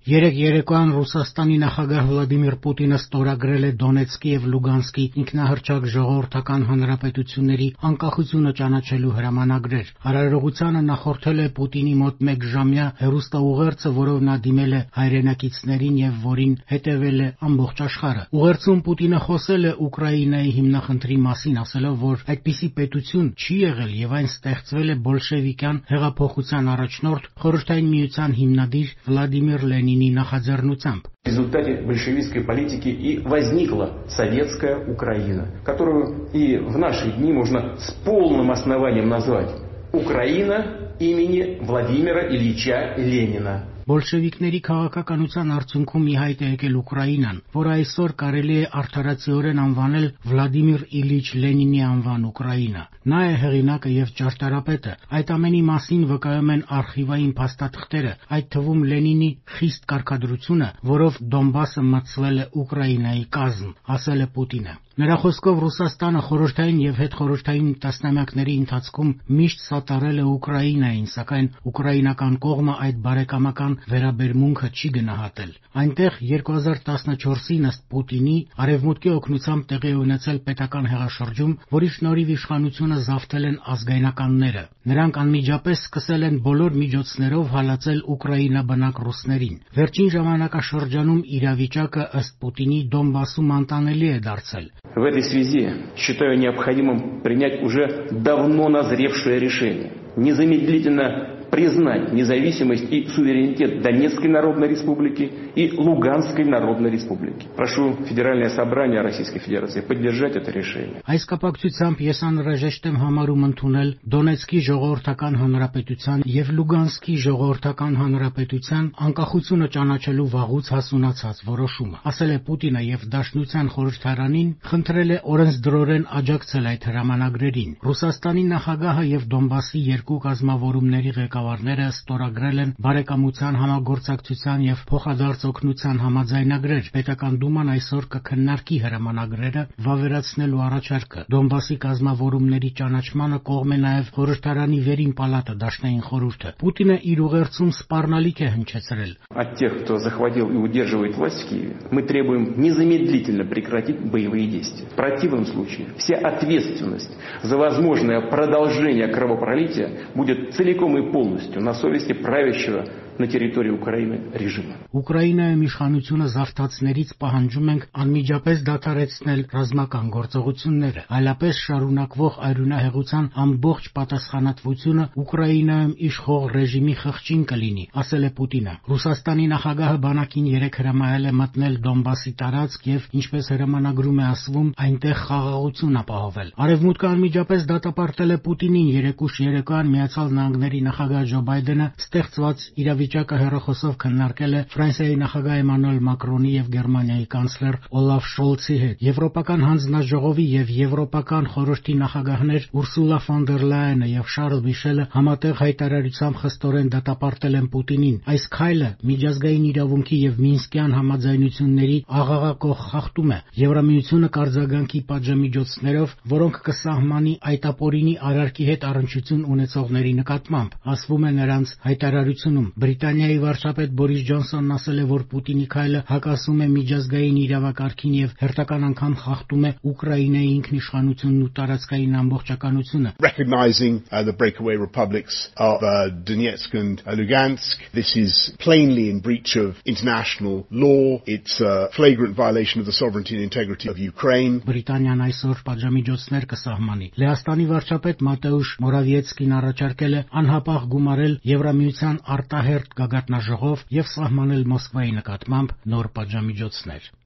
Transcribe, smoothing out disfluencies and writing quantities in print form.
Երեկ երեկոյան Ռուսաստանի նախագահ Վլադիմիր Պուտինը ստորագրել է Դոնեցկի եւ Լուգանսկի ինքնահռչակ ժողովրդական հանրապետությունների անկախությունը ճանաչելու հրամանագրեր։ Արարողությանը նախորդել է Պուտինի մոտ 1 ժամյա հեռուստաուղերձը, որով նա դիմել է հայրենակիցներին եւ որին հետեւել է ամբողջ աշխարհը։ Ուղերձում Պուտինը խոսել է Ուկրաինայի հիմնախնդրի մասին, ասելով, որ այդպիսի պետություն չի եղել եւ այն ստեղծվել է բոլշևիկյան հեղափոխության առաջնորդ Խորհրդային Միության հիմնադիր Վլադիմիր Լենինի նախաձեռնությամբ։ В результате большевистской политики и возникла советская Украина, которую и в наши дни можно с полным основанием назвать Украина имени Владимира Ильича Ленина. Բոլշևիկների քաղաքականության արդյունքում ի հայտ է եկել Ուկրաինան, որը այսօր կարելի է արդարացիորեն անվանել Վլադիմիր Իլիչ Լենինի անվան Ուկրաինա։ Նա է հեղինակը եւ ճարտարապետը։ Այդ ամենի մասին վկայում են արխիվային փաստաթղթերը, այդ թվում Լենինի խիստ կարգադրությունը, որով Դոնբասը մտցվել է Ուկրաինայի կազմ, ասել է Պուտինը։ Նրա խոսքով Ռուսաստանը խորհրդային եւ հետխորհրդային տասնամյակների ընթացքում միշտ սատարել է Ուկրաինային, սակայն ուկրաինական կողմը այդ բարեկամական վերաբերմունքը չի գնահատել։ Այնտեղ 2014-ին ըստ Պուտինի արևմուտքի օգնությամբ տեղի ունեցել պետական հեղաշրջում, որի շնորհիվ իշխանությունը զավթել են ազգայնականները։ Նրանք անմիջապես սկսել են բոլոր միջոցներով հալածել Ուկրաինա բնակ ռուսներին։ Վերջին ժամանակաշրջանում իրավիճակը ըստ Պուտինի Դոնբասում անտանելի է դարձել։ В этой связи считаю необходимым принять уже давно назревшее решение. Незамедлительно признать независимость и суверенитет Донецкой Народной Республики и Луганской Народной Республики. Прошу Федеральное собрание Российской Федерации поддержать это решение. Այս կապակցությամբ ես անհրաժեշտ եմ համարում ընդունել Դոնեցկի ժողովրդական հանրապետության եւ Լուգանսկի ժողովրդական հանրապետության անկախությունը ճանաչելու վաղուց հասունացած որոշումը, ասել է Պուտինը եւ Դաշնության խորհրդարանին խնդրել է օրենսդրորեն աջակցել այդ հրամանագրերին։ Ռուսաստանի նախագահը եւ Դոնբասի երկու կազմավորումների ղեկավարները ստորագրել են բարեկամության, համագործակցության եւ փոխադարձ օգնության համաձայնագրեր։ Պետական դուման այսօր կքննարկի հրամանագրերը վավերացնելու առաջարկը։ Դոնբասի կազմավորումների ճանաչմանը կողմ է նաեւ խորհրդարանի վերին պալատը, Դաշնային խորհուրդը։ Պուտինը իր ուղերձում սպառնալիք է հնչեցրել։ От тех, кто захватил и удерживает власть в Киеве, мы требуем незамедлительно прекратить боевые действия. В противном случае вся ответственность за возможное продолжение кровопролития будет целиком и полностью на совести правящего на территории Украины режима. Ուկրաինայում իշխանությունը զավթածներից պահանջում ենք անմիջապես դադարեցնել ռազմական գործողությունները, այլապես շարունակվող արյունահեղության ամբողջ պատասխանատվությունը Ուկրաինայում իշխող ռեժիմի խղճին կլինի, ասել է Պուտինը։ Ռուսաստանի նախագահը բանակին երեկ հրամայել է մտնել Դոնբասի տարածք եւ, ինչպես հրամանագրում է ասվում, այնտեղ խաղաղություն ապահովել։ Արևմուտքը անմիջապես դատապարտել է Պուտինին երեկ ուշ երեկոյան Միացյալ Նահանգների նախագահ Ջո Բայդենը ստեղծված իրավիճակը հեռախոսով քննարկել է Ֆրանսիայի նախագահ Էմանուել Մակրոնի եւ Գերմանիայի կանցլեր Օլաֆ Շոլցի հետ։ Եվրոպական հանձնաժողովի եւ Եվրոպական խորհրդի նախագահներ Ուրսուլա ֆոն դեր Լայենը եւ Շարլ Միշելը համատեղ հայտարարությամբ խստորեն դատապարտել են Պուտինին։ Այս քայլը միջազգային իրավունքի եւ Մինսկյան համաձայնությունների աղաղակող խախտում է։ Եվրամիությունը կարձագանքի պատժամիջոցներով, որոնք կսահմանի այտապորինի արարքի հետ առնչություն ունեցողների նկատմամբ, ասվում է նրանց հայտարարությունում։ Բրիտանիայի վարչապետ Բորիս Ջոնսոնն ասել է, որ Պուտինի քայլը հակասում է միջազգային իրավակարգին եւ հերթական անգամ խախտում է Ուկրաինայի ինքնիշխանությունն ու տարածքային ամբողջականությունը։ Recognizing the breakaway republics of Donetsk and Lugansk, this is plainly in breach of international law. It's a flagrant violation of the sovereignty and integrity of Ukraine. Բրիտանիան այսօր պատժամիջոցներ կսահմանի։ Լեհաստանի վարչապետ Մատեուշ Մորավիեցկին առաջարկել է անհապաղ գումարել Եվրամիության արտահերթ գագաթնաժողով եւ սահմանել Մոսկվայի նկատմամբ նոր պատժամիջոցներ։